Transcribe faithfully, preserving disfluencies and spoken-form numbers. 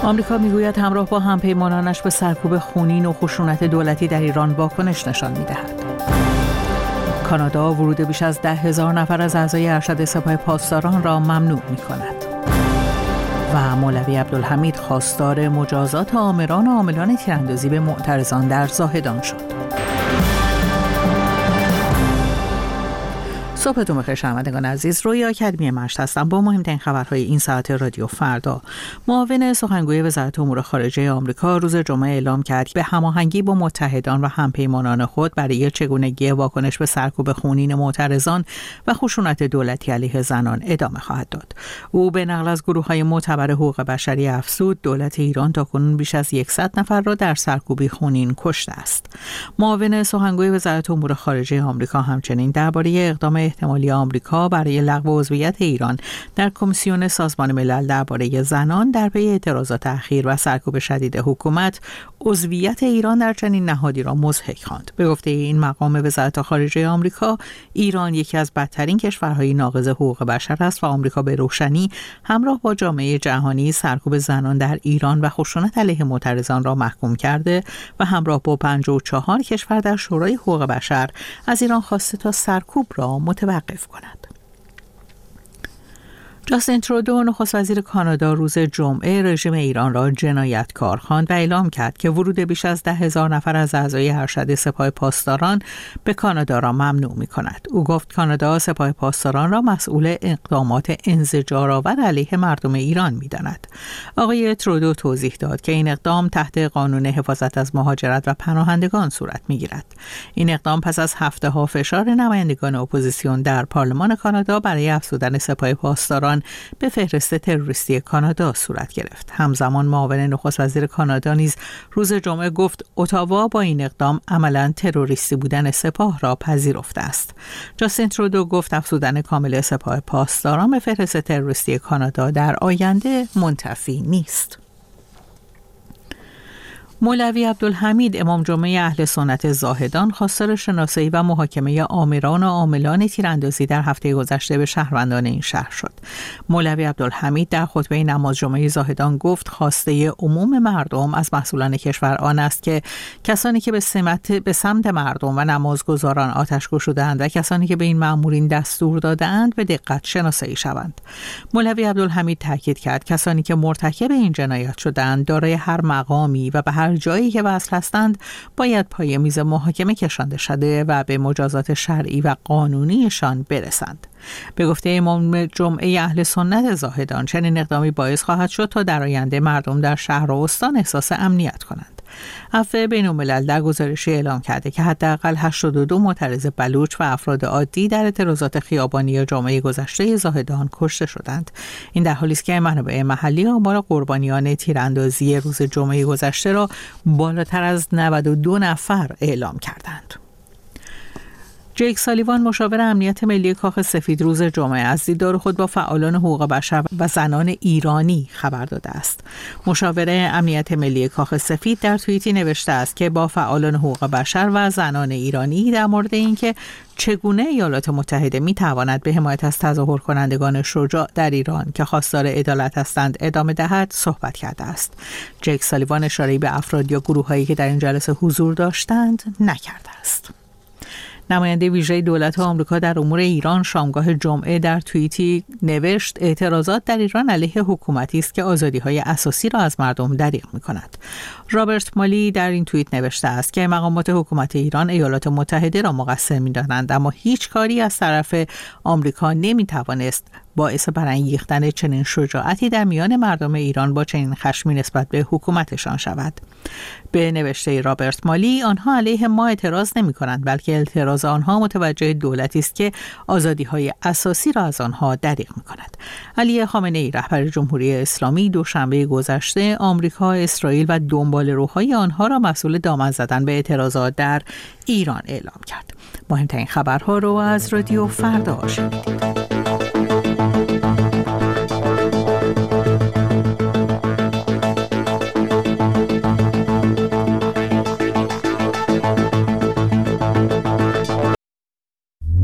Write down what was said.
آمریکا میگوید همراه با همپیمانانش به سرکوب خونین و خشونت دولتی در ایران واکنش نشان می‌دهد. کانادا ورود بیش از ده هزار نفر از اعضای ارشد سپاه پاسداران را ممنوع می‌کند. و مولوی عبدالحمید خواستار مجازات آمران و عاملان تیراندازی به معترضان در زاهدان شد. صبحتون بخیر شنوندگان عزیز، روی اکادمی مشت هستم با مهمترین خبرهای این ساعت رادیو فردا. معاون سخنگوی وزارت امور خارجه آمریکا روز جمعه اعلام کرد که به هماهنگی با متحدان و همپیمانان خود برای چگونگی واکنش به سرکوب خونین معترضان و خشونت دولتی علیه زنان ادامه خواهد داد. او به نقل از گروه‌های معتبر حقوق بشری افزود دولت ایران تاکنون بیش از صد نفر را در سرکوبی خونین کشته است. معاون سخنگوی وزارت امور خارجه آمریکا همچنین درباره اقدام احتمالی آمریکا برای لغو عضویت ایران در کمیسیون سازمان ملل درباره زنان در پی اعتراضات اخیر و سرکوب شدید حکومت عضویت ایران در چنین نهادی را مضحک خواند. به گفته این مقام وزارت خارجه آمریکا، ایران یکی از بدترین کشورهای ناقض حقوق بشر است و آمریکا به روشنی همراه با جامعه جهانی سرکوب زنان در ایران و خشونت علیه معترضان را محکوم کرده و همراه با پنجاه و چهار کشور در شورای حقوق بشر از ایران خواسته تا سرکوب را متوقف کند. جاستین ترودو نخست وزیر کانادا روز جمعه رژیم ایران را جنایتکار خواند و اعلام کرد که ورود بیش از ده هزار نفر از اعضای ارشد سپاه پاسداران به کانادا را ممنوع می کند. او گفت کانادا سپاه پاسداران را مسئول اقدامات انزجارآور علیه مردم ایران می داند. آقای ترودو توضیح داد که این اقدام تحت قانون حفاظت از مهاجرت و پناهندگان صورت می گیرد. این اقدام پس از هفته ها فشار نمایندگان اپوزیسیون در پارلمان کانادا برای افزودن سپاه پاسداران به فهرست تروریستی کانادا صورت گرفت. همزمان معاون نخست وزیر کانادا نیز روز جمعه گفت اتاوا با این اقدام عملاً تروریستی بودن سپاه را پذیرفته است. جاستین ترودو گفت افزودن کامل سپاه پاسداران به فهرست تروریستی کانادا در آینده منتفی نیست. مولوی عبدالحمید امام جمعه اهل سنت زاهدان خواستار شناسایی و محاکمه آمران و عاملان تیراندازی در هفته گذشته به شهروندان این شهر شد. مولوی عبدالحمید در خطبه نماز جمعه زاهدان گفت خواسته عموم مردم از مسئولان کشور آن است که کسانی که به سمت به سمت مردم و نمازگزاران آتش گشوده‌اند و کسانی که به این مأمورین دستور داده‌اند به دقت شناسایی شوند. مولوی عبدالحمید تاکید کرد کسانی که مرتکب این جنایت شده‌اند دارای هر مقامی و به هر جایی که وصل هستند باید پای میز محاکمه کشانده شده و به مجازات شرعی و قانونیشان برسند. به گفته امام جمعه اهل سنت زاهدان چنین اقدامی باعث خواهد شد تا در آینده مردم در شهر و استان احساس امنیت کنند. عفو بین‌الملل در گزارشی اعلام کرده که حداقل هشتاد و دو معترض بلوچ و افراد عادی در اعتراضات خیابانی جمعه گذشته زاهدان کشته شدند. این در حالی است که منابع محلی آمار قربانیان تیراندازی روز جمعه گذشته را بالاتر از نود و دو نفر اعلام کردند. جیک سالیوان مشاور امنیت ملی کاخ سفید روز جمعه از دیدار خود با فعالان حقوق بشر و زنان ایرانی خبر داده است. مشاور امنیت ملی کاخ سفید در توییتی نوشته است که با فعالان حقوق بشر و زنان ایرانی در مورد اینکه چگونه ایالات متحده می تواند به حمایت از تظاهر کنندگان شجاع در ایران که خواستار عدالت هستند ادامه دهد صحبت کرده است. جیک سالیوان اشاره‌ای به افراد یا گروه‌هایی که در این جلسه حضور داشتند نکرده است. نماینده ویژه دولت آمریکا در امور ایران شامگاه جمعه در توییتی نوشت اعتراضات در ایران علیه حکومتی است که آزادی‌های اساسی را از مردم دریغ می‌کند. رابرت مالی در این توییت نوشته است که مقامات حکومت ایران ایالات متحده را مقصر می‌دانند اما هیچ کاری از طرف آمریکا نمی‌توانست باعث برانگیختن چنین شجاعتی در میان مردم ایران با چنین خشمی نسبت به حکومتشان شود. به نوشته رابرت مالی آنها علیه ما اعتراض نمی کنند بلکه اعتراض آنها متوجه دولتی است که آزادی‌های اساسی را از آنها دریغ می کند. علی خامنه‌ای رهبر جمهوری اسلامی دوشنبه گذشته آمریکا، اسرائیل و دنباله‌روهای آنها را مسئول دامن زدن به اعتراضات در ایران اعلام کرد. مهمترین خبرها رو از رادیو فردا شنیدید.